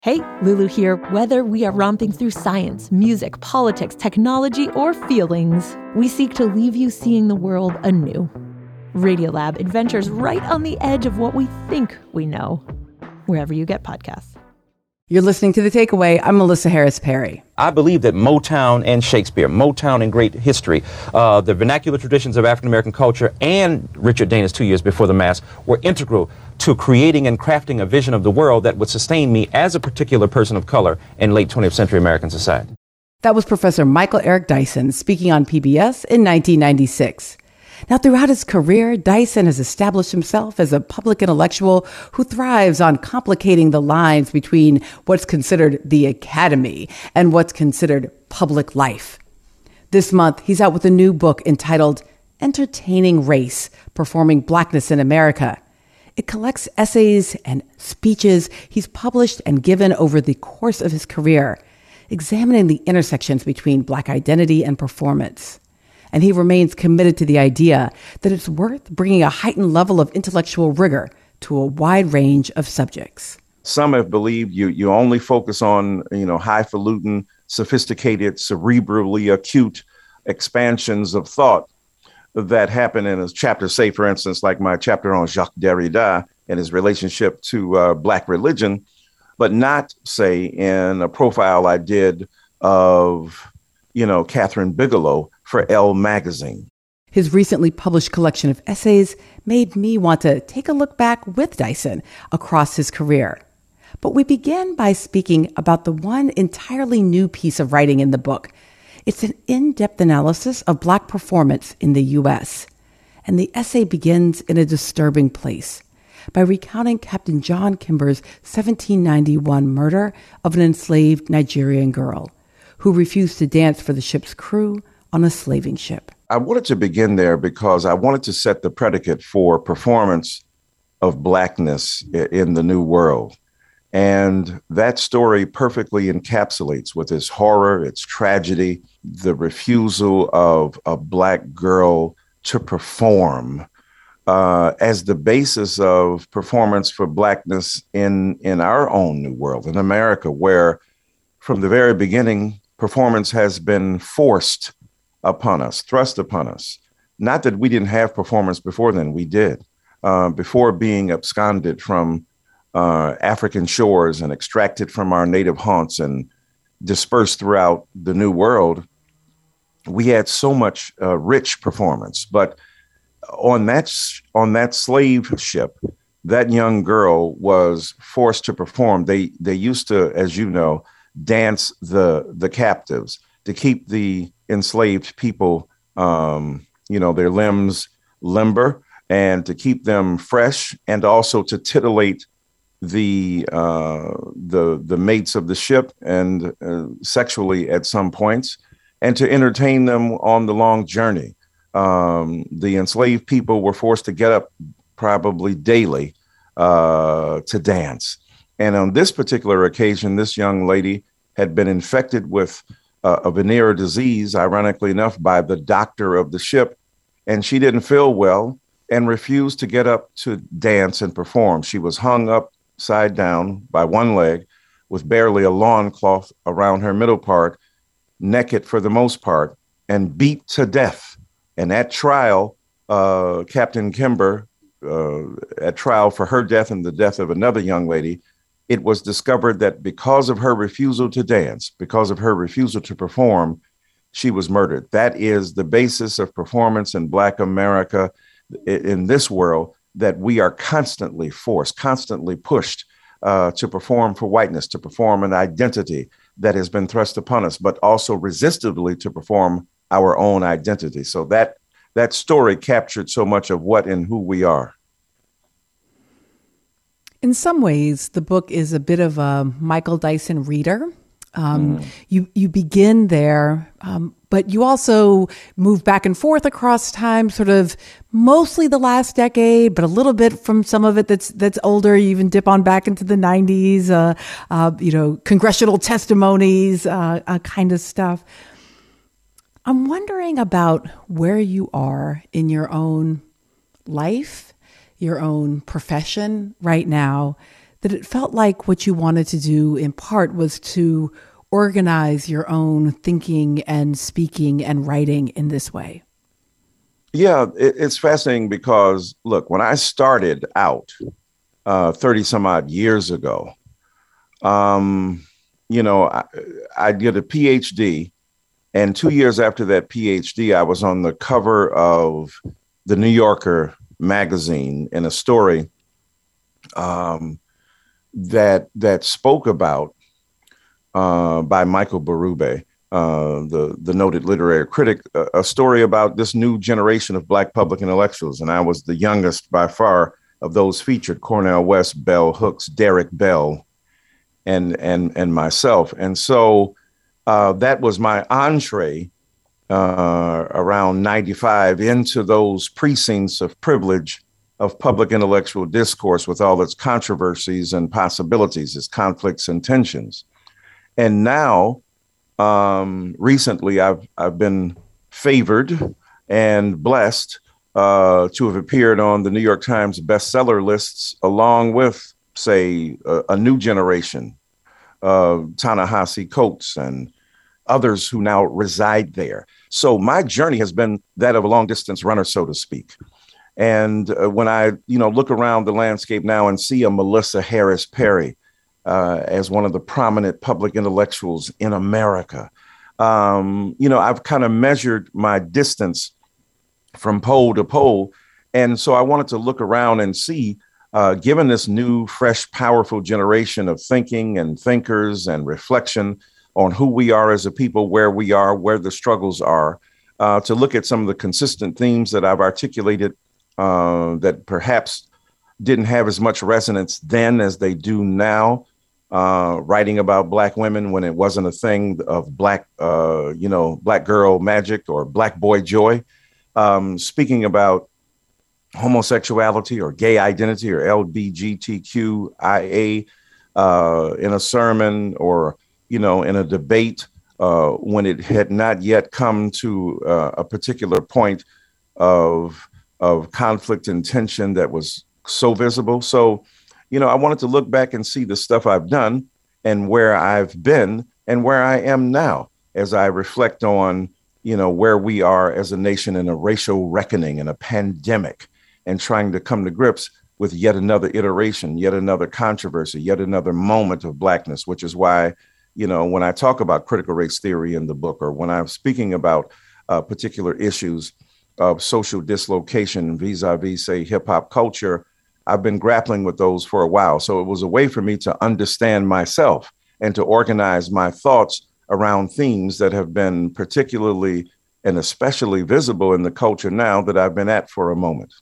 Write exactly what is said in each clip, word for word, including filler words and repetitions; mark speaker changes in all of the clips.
Speaker 1: Hey, Lulu here. Whether we are romping through science, music, politics, technology, or feelings, we seek to leave you seeing the world anew. Radiolab adventures right on the edge of what we think we know, wherever you get podcasts.
Speaker 2: You're listening to The Takeaway. I'm Melissa Harris Perry.
Speaker 3: I believe that Motown and Shakespeare, Motown and great history, uh, the vernacular traditions of African-American culture, and Richard Dana's Two Years Before the Mass were integral to creating and crafting a vision of the world that would sustain me as a particular person of color in late twentieth century American society.
Speaker 2: That was Professor Michael Eric Dyson speaking on P B S in nineteen ninety-six. Now, throughout his career, Dyson has established himself as a public intellectual who thrives on complicating the lines between what's considered the academy and what's considered public life. This month, he's out with a new book entitled Entertaining Race, Performing Blackness in America. It collects essays and speeches he's published and given over the course of his career, examining the intersections between Black identity and performance. And he remains committed to the idea that it's worth bringing a heightened level of intellectual rigor to a wide range of subjects.
Speaker 4: Some have believed you you only focus on, you know, highfalutin, sophisticated, cerebrally acute expansions of thought that happen in a chapter, say, for instance, like my chapter on Jacques Derrida and his relationship to uh, Black religion, but not, say, in a profile I did of, you know, Catherine Bigelow for Elle magazine.
Speaker 2: His recently published collection of essays made me want to take a look back with Dyson across his career. But we begin by speaking about the one entirely new piece of writing in the book. It's an in-depth analysis of Black performance in the U S. And the essay begins in a disturbing place by recounting Captain John Kimber's seventeen ninety-one murder of an enslaved Nigerian girl who refused to dance for the ship's crew on a slaving ship.
Speaker 4: I wanted to begin there because I wanted to set the predicate for performance of Blackness in the New World. And that story perfectly encapsulates with its horror, its tragedy, the refusal of a Black girl to perform uh, as the basis of performance for Blackness in, in our own New World, in America, where from the very beginning, performance has been forced upon us, thrust upon us. Not that we didn't have performance before then, we did. Uh, before being absconded from uh, African shores and extracted from our native haunts and dispersed throughout the New World, we had so much uh, rich performance. But on that, on that slave ship, that young girl was forced to perform. They, they used to, as you know, dance the, the captives to keep the enslaved people, um, you know, their limbs limber and to keep them fresh, and also to titillate the uh, the the mates of the ship and uh, sexually at some points, and to entertain them on the long journey. Um, the enslaved people were forced to get up probably daily uh, to dance. And on this particular occasion, this young lady had been infected with Uh, a venereal disease, ironically enough, by the doctor of the ship. And she didn't feel well and refused to get up to dance and perform. She was hung upside down by one leg with barely a loincloth around her middle part, naked for the most part, and beat to death. And at trial, uh, Captain Kimber, uh, at trial for her death and the death of another young lady, it was discovered that because of her refusal to dance, because of her refusal to perform, she was murdered. That is the basis of performance in Black America in this world, that we are constantly forced, constantly pushed uh, to perform for whiteness, to perform an identity that has been thrust upon us, but also resistively to perform our own identity. So that that story captured so much of what and who we are.
Speaker 2: In some ways, the book is a bit of a Michael Dyson reader. Um, mm. You you begin there, um, but you also move back and forth across time, sort of mostly the last decade, but a little bit from some of it that's that's older. You even dip on back into the nineties, uh, uh, you know, congressional testimonies, uh, uh, kind of stuff. I'm wondering about where you are in your own life, your own profession right now, that it felt like what you wanted to do in part was to organize your own thinking and speaking and writing in this way.
Speaker 4: Yeah, it, it's fascinating because, look, when I started out uh, thirty some odd years ago, um, you know, I, I did a PhD, and two years after that PhD, I was on the cover of the New Yorker magazine in a story um, that that spoke about uh, by Michael Berube, uh, the the noted literary critic, a, a story about this new generation of Black public intellectuals, and I was the youngest by far of those featured: Cornel West, Bell Hooks, Derek Bell, and and and myself. And so uh, that was my entree uh, around ninety-five into those precincts of privilege of public intellectual discourse, with all its controversies and possibilities, its conflicts and tensions. And now, um, recently, I've I've been favored and blessed uh, to have appeared on the New York Times bestseller lists, along with, say, a, a new generation, uh, Ta-Nehisi Coates and others who now reside there. So my journey has been that of a long distance runner, so to speak. And uh, when I, you know, look around the landscape now and see a Melissa Harris Perry uh, as one of the prominent public intellectuals in America, um, you know, I've kind of measured my distance from pole to pole. And so I wanted to look around and see, uh, given this new, fresh, powerful generation of thinking and thinkers and reflection on who we are as a people, where we are, where the struggles are, uh, to look at some of the consistent themes that I've articulated uh, that perhaps didn't have as much resonance then as they do now, uh, writing about Black women when it wasn't a thing of Black, uh, you know, Black girl magic or Black boy joy, um, speaking about homosexuality or gay identity or L G B T Q I A uh, in a sermon or, you know, in a debate uh, when it had not yet come to uh, a particular point of of conflict and tension that was so visible. So, you know, I wanted to look back and see the stuff I've done and where I've been and where I am now as I reflect on, you know, where we are as a nation in a racial reckoning and a pandemic, and trying to come to grips with yet another iteration, yet another controversy, yet another moment of Blackness, which is why, you know, when I talk about critical race theory in the book, or when I'm speaking about uh, particular issues of social dislocation vis-a-vis, say, hip hop culture, I've been grappling with those for a while. So it was a way for me to understand myself and to organize my thoughts around themes that have been particularly and especially visible in the culture now that I've been at for a moment.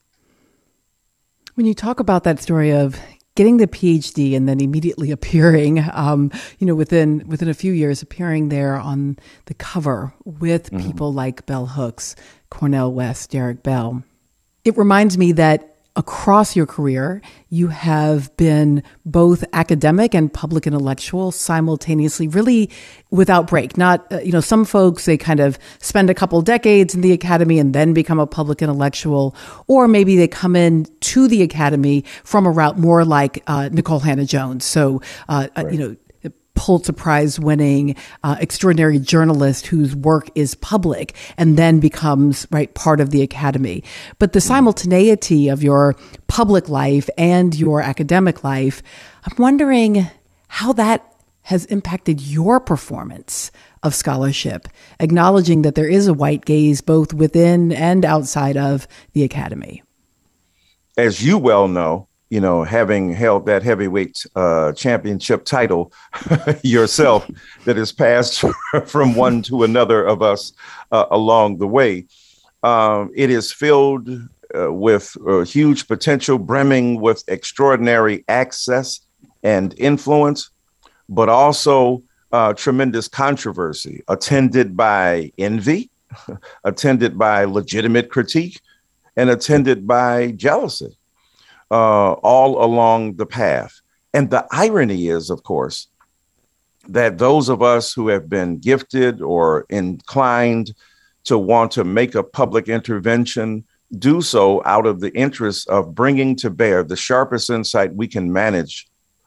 Speaker 2: When you talk about that story of getting the PhD and then immediately appearing, um, you know, within within a few years, appearing there on the cover with mm-hmm. people like Bell Hooks, Cornel West, Derek Bell, it reminds me that across your career, you have been both academic and public intellectual simultaneously, really without break. Not, uh, you know, some folks, they kind of spend a couple decades in the academy and then become a public intellectual, or maybe they come in to the academy from a route more like uh, Nikole Hannah-Jones. So, uh, right. uh, you know, Pulitzer Prize winning uh, extraordinary journalist whose work is public and then becomes right part of the academy. But the simultaneity of your public life and your academic life, I'm wondering how that has impacted your performance of scholarship, acknowledging that there is a white gaze both within and outside of the academy.
Speaker 4: As you well know, you know, having held that heavyweight uh, championship title yourself, that has passed from one to another of us uh, along the way, um, it is filled uh, with uh, huge potential, brimming with extraordinary access and influence, but also uh, tremendous controversy, attended by envy, attended by legitimate critique, and attended by jealousy. Uh, all along the path. And the irony is, of course, that those of us who have been gifted or inclined to want to make a public intervention do so out of the interest of bringing to bear the sharpest insight we can manage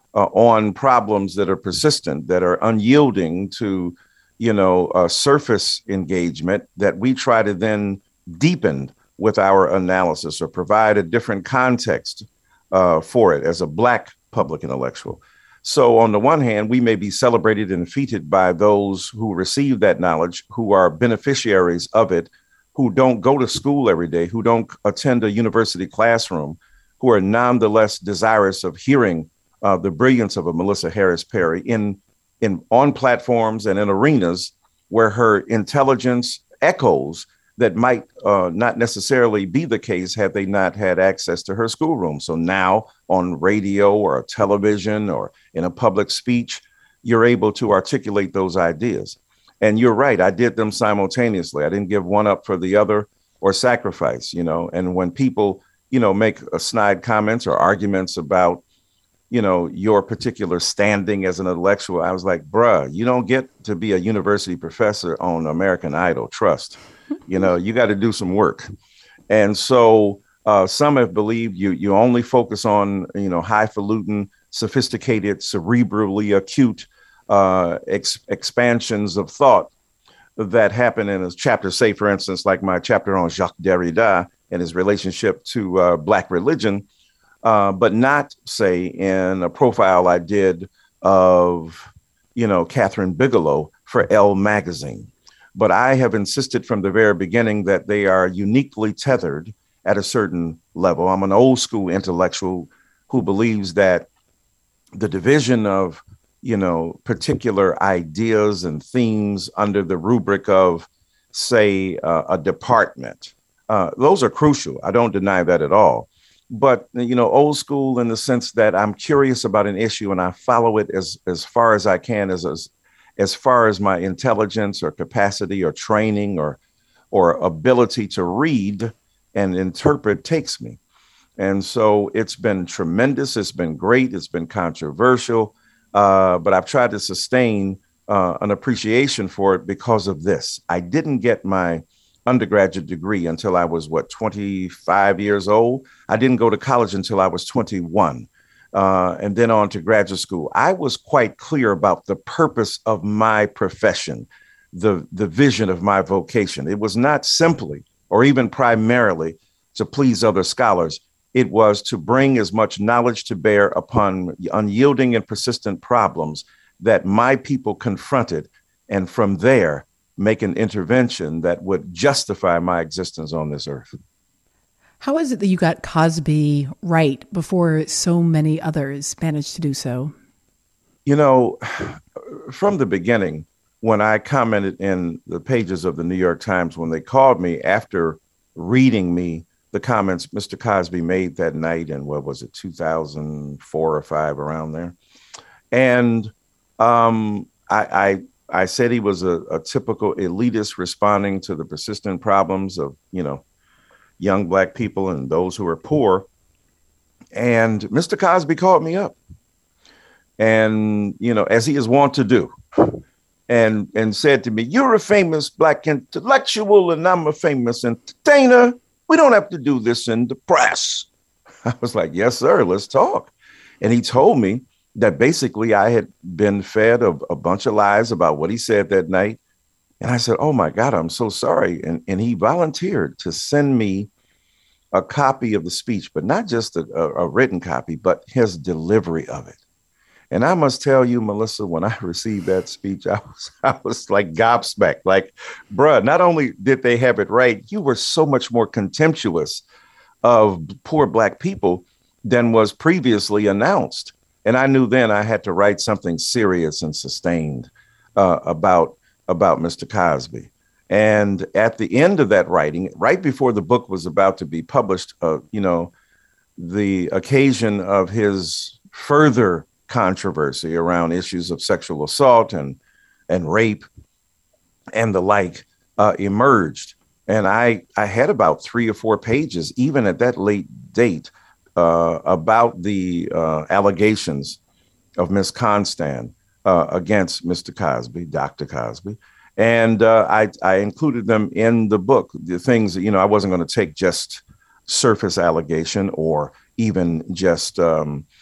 Speaker 4: uh, on problems that are persistent, that are unyielding to, you know, uh, surface engagement, that we try to then deepen with our analysis or provide a different context uh, for it as a Black public intellectual. So on the one hand, we may be celebrated and feted by those who receive that knowledge, who are beneficiaries of it, who don't go to school every day, who don't attend a university classroom, who are nonetheless desirous of hearing uh, the brilliance of a Melissa Harris Perry in, in on platforms and in arenas where her intelligence echoes that might uh, not necessarily be the case had they not had access to her schoolroom. So now on radio or television or in a public speech, you're able to articulate those ideas. And you're right, I did them simultaneously. I didn't give one up for the other or sacrifice, you know. And when people, you know, make a snide comments or arguments about, you know, your particular standing as an intellectual, I was like, bruh, you don't get to be a university professor on American Idol, trust. You know, you got to do some work. And so uh, some have believed you you only focus on, you know, highfalutin, sophisticated, cerebrally acute uh, ex- expansions of thought that happen in a chapter, say, for instance, like my chapter on Jacques Derrida and his relationship to uh, Black religion, uh, but not, say, in a profile I did of, you know, Catherine Bigelow for Elle magazine. But I have insisted from the very beginning that they are uniquely tethered at a certain level. I'm an old school intellectual who believes that the division of, you know, particular ideas and themes under the rubric of, say, uh, a department, uh, those are crucial. I don't deny that at all. But, you know, old school in the sense that I'm curious about an issue and I follow it as, as far as I can, as, as as far as my intelligence or capacity or training or or ability to read and interpret takes me. And so it's been tremendous. It's been great. It's been controversial. Uh, but I've tried to sustain uh, an appreciation for it because of this. I didn't get my undergraduate degree until I was, what, twenty-five years old. I didn't go to college until I was twenty-one. Uh, and then on to graduate school. I was quite clear about the purpose of my profession, the, the vision of my vocation. It was not simply or even primarily to please other scholars. It was to bring as much knowledge to bear upon unyielding and persistent problems that my people confronted, and from there, make an intervention that would justify my existence on this earth.
Speaker 2: How is it that you got Cosby right before so many others managed to do so?
Speaker 4: You know, from the beginning, when I commented in the pages of the New York Times, when they called me after reading me the comments Mister Cosby made that night in, what was it, two thousand four or five, around there. And um, I, I I said he was a, a typical elitist responding to the persistent problems of, you know, young Black people and those who are poor. And Mister Cosby called me up and, you know, as he is wont to do, and, and said to me, you're a famous Black intellectual and I'm a famous entertainer. We don't have to do this in the press. I was like, yes, sir, let's talk. And he told me that basically I had been fed a, a bunch of lies about what he said that night. And I said, oh, my God, I'm so sorry. And, and he volunteered to send me a copy of the speech, but not just a, a, a written copy, but his delivery of it. And I must tell you, Melissa, when I received that speech, I was I was like gobsmacked. Like, bruh, not only did they have it right, you were so much more contemptuous of poor Black people than was previously announced. And I knew then I had to write something serious and sustained uh, about about Mister Cosby. And at the end of that writing, right before the book was about to be published, uh, you know, the occasion of his further controversy around issues of sexual assault and and rape and the like uh, emerged. And I, I had about three or four pages, even at that late date, uh, about the uh, allegations of Miss Constant uh, against Mister Cosby, Doctor Cosby. And uh, I, I included them in the book, the things that, you know, I wasn't going to take just surface allegation or even just um,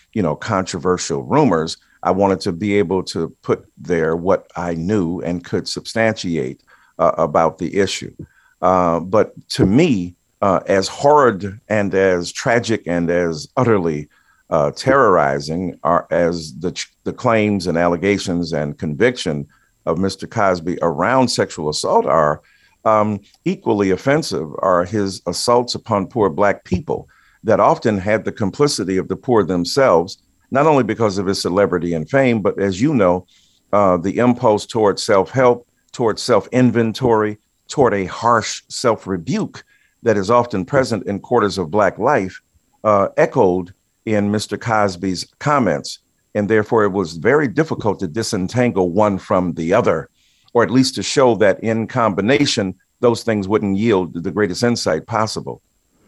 Speaker 4: you know, controversial rumors. I wanted to be able to put there what I knew and could substantiate uh, about the issue. Uh, but to me, uh, as horrid and as tragic and as utterly uh, terrorizing are as the the claims and allegations and conviction of Mister Cosby around sexual assault are, um, equally offensive are his assaults upon poor Black people that often had the complicity of the poor themselves, not only because of his celebrity and fame, but as you know, uh, the impulse toward self-help, toward self-inventory, toward a harsh self-rebuke that is often present in quarters of Black life, uh, echoed in Mister Cosby's comments. And therefore, it was very difficult to disentangle one from the other, or at least to show that in combination, those things wouldn't yield the greatest insight possible.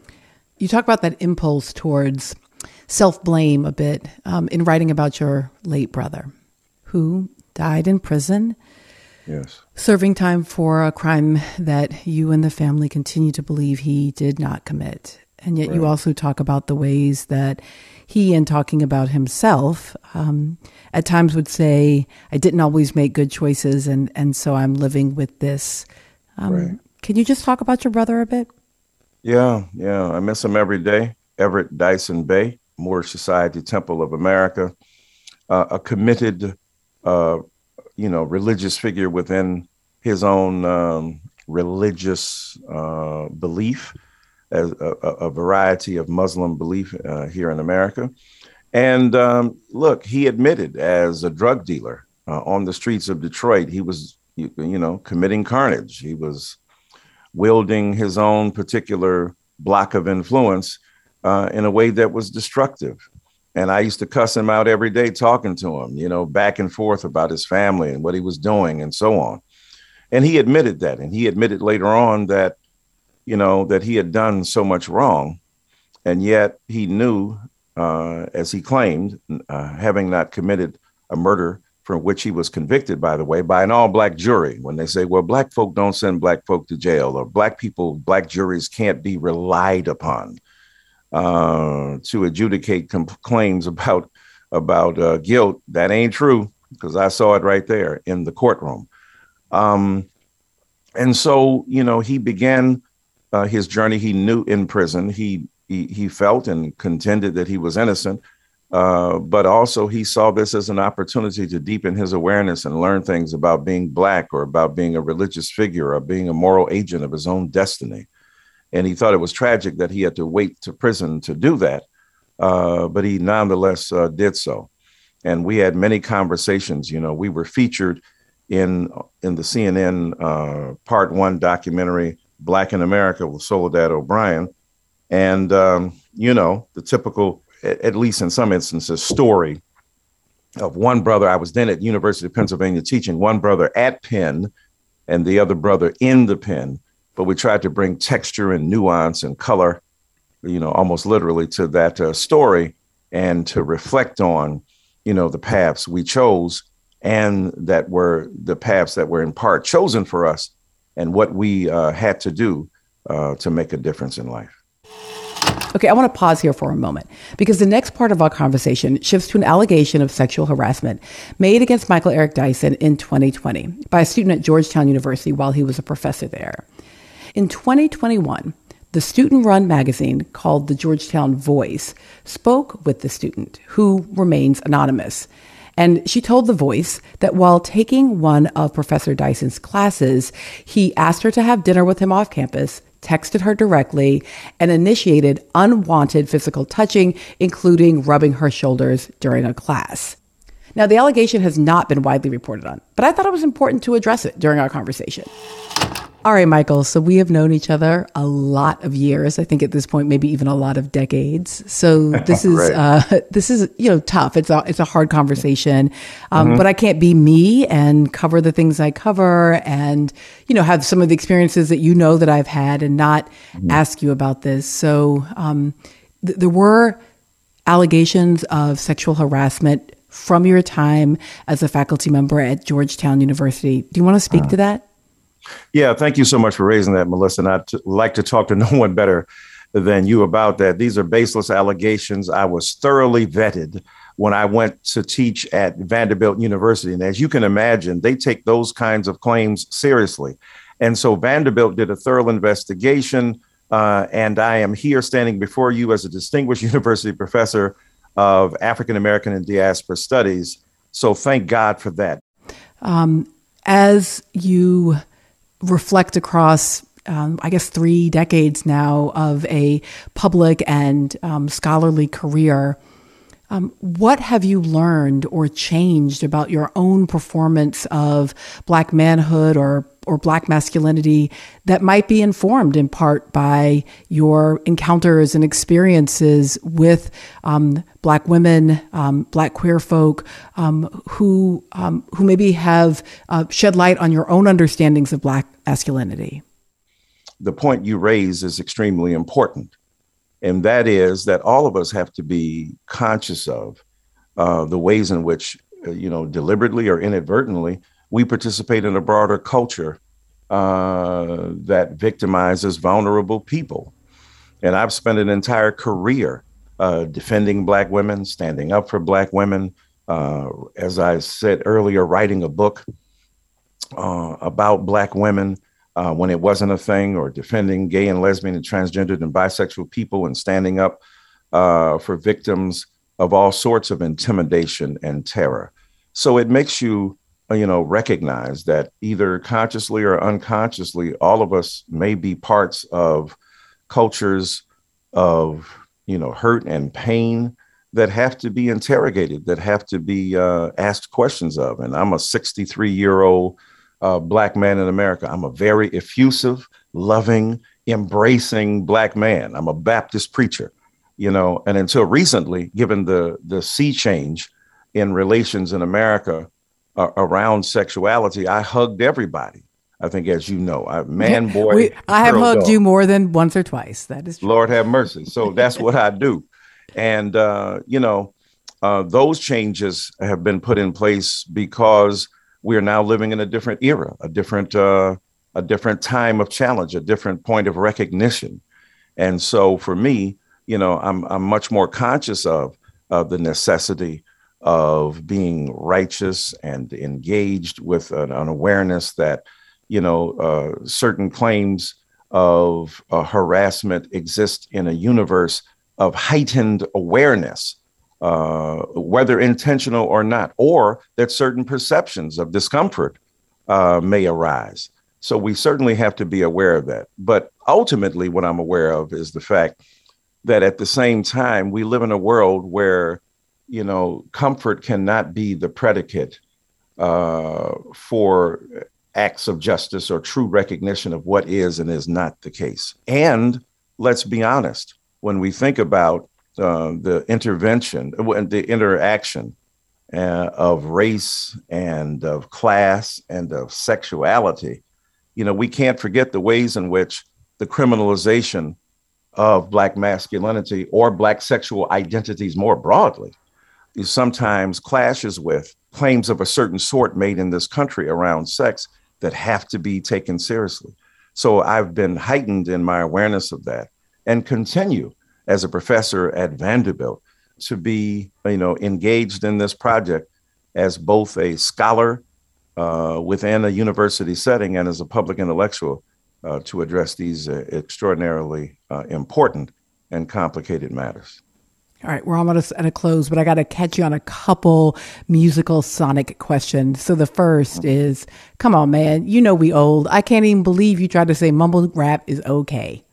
Speaker 2: You talk about that impulse towards self-blame a bit um, in writing about your late brother, who died in prison.
Speaker 4: Yes.
Speaker 2: Serving time for a crime that you and the family continue to believe he did not commit. And yet right. You also talk about the ways that he, in talking about himself, um, at times would say, I didn't always make good choices, and, and so I'm living with this. Um, right. Can you just talk about your brother a bit?
Speaker 4: Yeah, yeah. I miss him every day. Everett Dyson Bay, Moorish Society Temple of America, uh, a committed uh you know, religious figure within his own um, religious uh, belief, as a, a variety of Muslim belief uh, here in America. And um, look, he admitted as a drug dealer uh, on the streets of Detroit, he was, you, you know, committing carnage. He was wielding his own particular block of influence uh, in a way that was destructive. And I used to cuss him out every day talking to him, you know, back and forth about his family and what he was doing and so on. And he admitted that. And he admitted later on that, you know, that he had done so much wrong. And yet he knew, uh, as he claimed, uh, having not committed a murder for which he was convicted, by the way, by an all Black jury. When they say, well, Black folk don't send Black folk to jail, or Black people, Black juries can't be relied upon Uh, to adjudicate com- claims about about uh, guilt. That ain't true, because I saw it right there in the courtroom. Um, and so, you know, he began uh, his journey. He knew in prison, he, he he felt and contended that he was innocent, uh, but also he saw this as an opportunity to deepen his awareness and learn things about being Black, or about being a religious figure, or being a moral agent of his own destiny. And he thought it was tragic that he had to wait to prison to do that. Uh, but he nonetheless uh, did so. And we had many conversations. You know, we were featured in in the C N N uh, Part One documentary, Black in America, with Soledad O'Brien. And, um, you know, the typical, at least in some instances, story of one brother. I was then at University of Pennsylvania teaching, one brother at Penn and the other brother in the pen. But we tried to bring texture and nuance and color, you know, almost literally to that uh, story, and to reflect on, you know, the paths we chose, and that were the paths that were in part chosen for us, and what we uh, had to do uh, to make a difference in life.
Speaker 2: Okay, I want to pause here for a moment, because the next part of our conversation shifts to an allegation of sexual harassment made against Michael Eric Dyson in twenty twenty by a student at Georgetown University while he was a professor there. In twenty twenty-one, the student-run magazine called the Georgetown Voice spoke with the student, who remains anonymous. And she told The Voice that while taking one of Professor Dyson's classes, he asked her to have dinner with him off campus, texted her directly, and initiated unwanted physical touching, including rubbing her shoulders during a class. Now, the allegation has not been widely reported on, but I thought it was important to address it during our conversation. All right, Michael, so we have known each other a lot of years. I think at this point, maybe even a lot of decades. So this is, right. uh, this is, you know, tough. It's a, it's a hard conversation, um, mm-hmm. but I can't be me and cover the things I cover and, you know, have some of the experiences that you know that I've had and not mm-hmm. ask you about this. So um, th- there were allegations of sexual harassment from your time as a faculty member at Georgetown University. Do you want to speak uh. to that?
Speaker 4: Yeah, thank you so much for raising that, Melissa. And I'd t- like to talk to no one better than you about that. These are baseless allegations. I was thoroughly vetted when I went to teach at Vanderbilt University. And as you can imagine, they take those kinds of claims seriously. And so Vanderbilt did a thorough investigation, uh, and I am here standing before you as a distinguished university professor of African American and diaspora studies. So thank God for that.
Speaker 2: Um, as you reflect across, um, I guess, three decades now of a public and um, scholarly career, um, what have you learned or changed about your own performance of Black manhood or or Black masculinity that might be informed in part by your encounters and experiences with um, Black women, um, Black queer folk, um, who um, who maybe have uh, shed light on your own understandings of Black masculinity?
Speaker 4: The point you raise is extremely important, and that is that all of us have to be conscious of uh, the ways in which, uh, you know, deliberately or inadvertently, we participate in a broader culture uh, that victimizes vulnerable people. And I've spent an entire career uh, defending Black women, standing up for Black women. Uh, as I said earlier, writing a book uh, about Black women uh, when it wasn't a thing, or defending gay and lesbian and transgendered and bisexual people, and standing up uh, for victims of all sorts of intimidation and terror. So it makes you you know, recognize that either consciously or unconsciously, all of us may be parts of cultures of, you know, hurt and pain that have to be interrogated, that have to be uh, asked questions of. And I'm a sixty-three year old uh, Black man in America. I'm a very effusive, loving, embracing Black man. I'm a Baptist preacher, you know, and until recently, given the, the sea change in relations in America, Uh, around sexuality, I hugged everybody. I think, as you know, I, man, boy.
Speaker 2: we, I have hugged
Speaker 4: dog.
Speaker 2: you more than once or twice. That is true.
Speaker 4: Lord have mercy. So that's what I do. And, uh, you know, uh, those changes have been put in place because we are now living in a different era, a different, uh, a different time of challenge, a different point of recognition. And so for me, you know, I'm, I'm much more conscious of, of the necessity of being righteous and engaged with an, an awareness that, you know, uh, certain claims of uh, harassment exist in a universe of heightened awareness, uh, whether intentional or not, or that certain perceptions of discomfort uh, may arise. So we certainly have to be aware of that. But ultimately, what I'm aware of is the fact that at the same time, we live in a world where, you know, comfort cannot be the predicate uh, for acts of justice or true recognition of what is and is not the case. And let's be honest, when we think about uh, the intervention, the interaction uh, of race and of class and of sexuality, you know, we can't forget the ways in which the criminalization of Black masculinity or Black sexual identities more broadly sometimes clashes with claims of a certain sort made in this country around sex that have to be taken seriously. So I've been heightened in my awareness of that, and continue as a professor at Vanderbilt to be, you know, engaged in this project as both a scholar uh, within a university setting and as a public intellectual uh, to address these uh, extraordinarily uh, important and complicated matters.
Speaker 2: All right, we're almost at a close, but I got to catch you on a couple musical sonic questions. So the first is, come on, man, you know we old. I can't even believe you tried to say mumble rap is okay.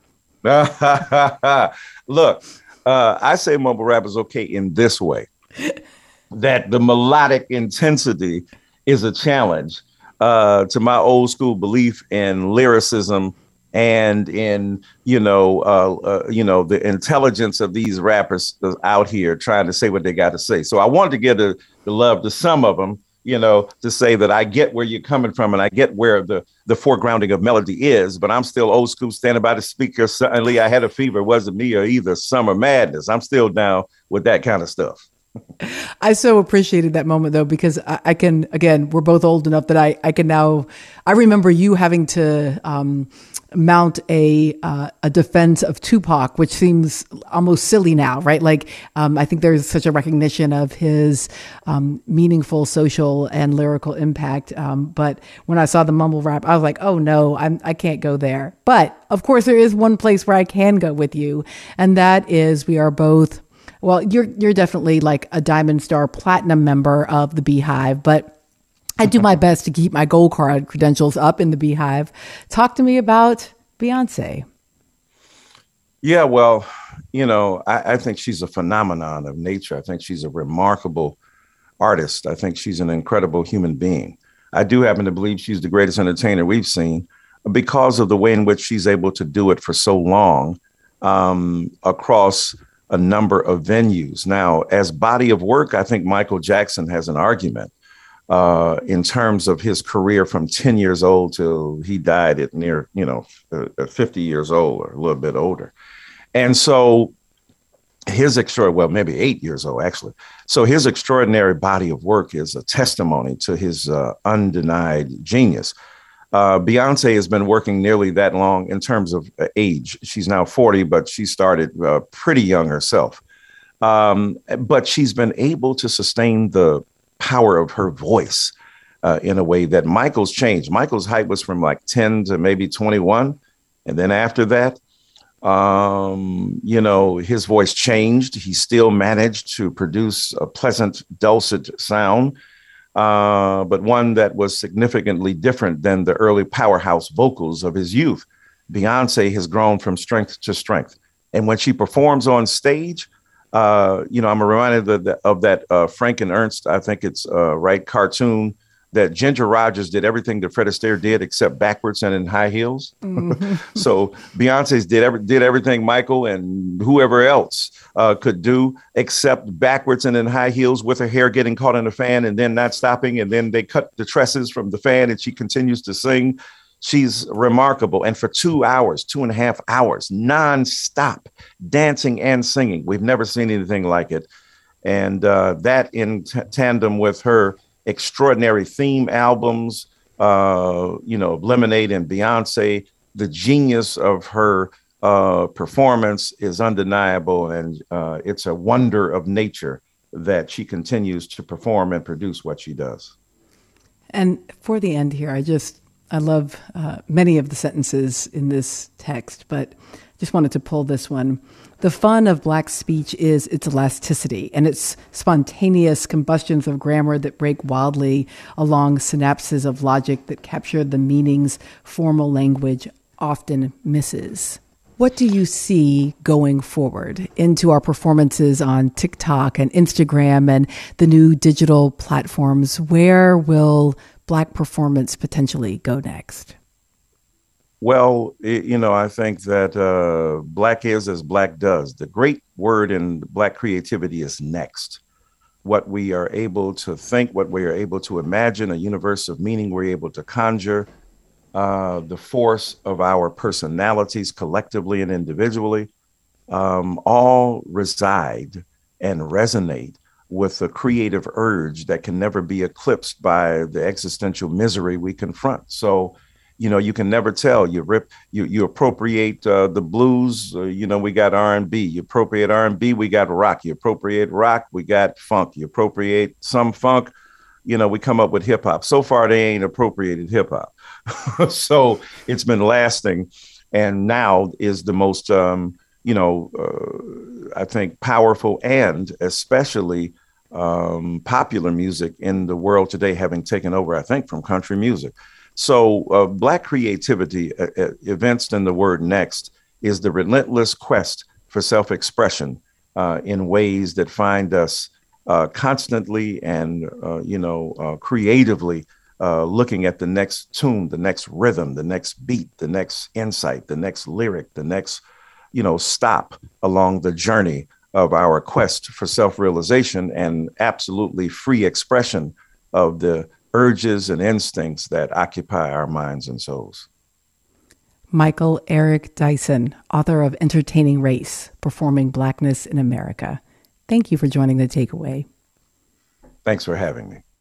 Speaker 4: Look, uh, I say mumble rap is okay in this way, that the melodic intensity is a challenge uh, to my old school belief in lyricism and in, you know, uh, uh, you know, the intelligence of these rappers out here trying to say what they got to say. So I wanted to give a, the love to some of them, you know, to say that I get where you're coming from and I get where the, the foregrounding of melody is, but I'm still old school, standing by the speaker. Suddenly I had a fever. It wasn't me or either Summer Madness. I'm still down with that kind of stuff.
Speaker 2: I so appreciated that moment, though, because I, I can, again, we're both old enough that I, I can now, I remember you having to, um, mount a uh, a defense of Tupac, which seems almost silly now, right? Like, um, I think there's such a recognition of his um, meaningful social and lyrical impact. Um, but when I saw the mumble rap, I was like, oh no, I'm, I can't go there. But of course, there is one place where I can go with you, and that is we are both. Well, you're you're definitely like a Diamond Star Platinum member of the Beehive, but I do my best to keep my gold card credentials up in the Beehive. Talk to me about Beyonce.
Speaker 4: Yeah, well, you know, I, I think she's a phenomenon of nature. I think she's a remarkable artist. I think she's an incredible human being. I do happen to believe she's the greatest entertainer we've seen because of the way in which she's able to do it for so long um, across a number of venues. Now, as body of work, I think Michael Jackson has an argument. Uh, in terms of his career from ten years old till he died at near, you know, uh, fifty years old or a little bit older. And so his extraordinary, well, maybe eight years old, actually. So his extraordinary body of work is a testimony to his uh, undenied genius. Uh, Beyonce has been working nearly that long in terms of uh, age. She's now forty, but she started uh, pretty young herself. Um, but she's been able to sustain the power of her voice uh, in a way that Michael's changed. Michael's height was from like ten to maybe twenty-one. And then after that, um, you know, his voice changed. He still managed to produce a pleasant, dulcet sound, uh, but one that was significantly different than the early powerhouse vocals of his youth. Beyonce has grown from strength to strength. And when she performs on stage, Uh, you know, I'm reminded of, the, of that uh, Frank and Ernst, I think it's uh, right, cartoon that Ginger Rogers did everything that Fred Astaire did except backwards and in high heels. Mm-hmm. So Beyonce's did every, did everything Michael and whoever else uh, could do except backwards and in high heels with her hair getting caught in the fan and then not stopping. And then they cut the tresses from the fan and she continues to sing. She's remarkable. And for two hours, two and a half hours, nonstop dancing and singing. We've never seen anything like it. And uh, that in t- tandem with her extraordinary theme albums, uh, you know, Lemonade and Beyonce, the genius of her uh, performance is undeniable. And uh, it's a wonder of nature that she continues to perform and produce what she does.
Speaker 2: And for the end here, I just, I love uh, many of the sentences in this text, but just wanted to pull this one. The fun of Black speech is its elasticity and its spontaneous combustions of grammar that break wildly along synapses of logic that capture the meanings formal language often misses. What do you see going forward into our performances on TikTok and Instagram and the new digital platforms? Where will Black performance potentially go next?
Speaker 4: Well, it, you know, I think that uh, Black is as Black does. The great word in Black creativity is next. What we are able to think, what we are able to imagine, a universe of meaning we're able to conjure, uh, the force of our personalities collectively and individually, um, all reside and resonate with a creative urge that can never be eclipsed by the existential misery we confront. So, you know, you can never tell. You rip, you you appropriate uh, the blues. Uh, you know, we got R and B. You appropriate R and B, we got rock. You appropriate rock, we got funk. You appropriate some funk, you know, we come up with hip hop. So far, they ain't appropriated hip hop. So it's been lasting, and now is the most, um, you know, uh, I think powerful and especially um, popular music in the world today, having taken over, I think, from country music. So uh, Black creativity, uh, uh, evinced in the word next, is the relentless quest for self-expression uh, in ways that find us uh, constantly and, uh, you know, uh, creatively uh, looking at the next tune, the next rhythm, the next beat, the next insight, the next lyric, the next, you know, stop along the journey of our quest for self-realization and absolutely free expression of the urges and instincts that occupy our minds and souls.
Speaker 2: Michael Eric Dyson, author of Entertaining Race, Performing Blackness in America. Thank you for joining The Takeaway.
Speaker 4: Thanks for having me.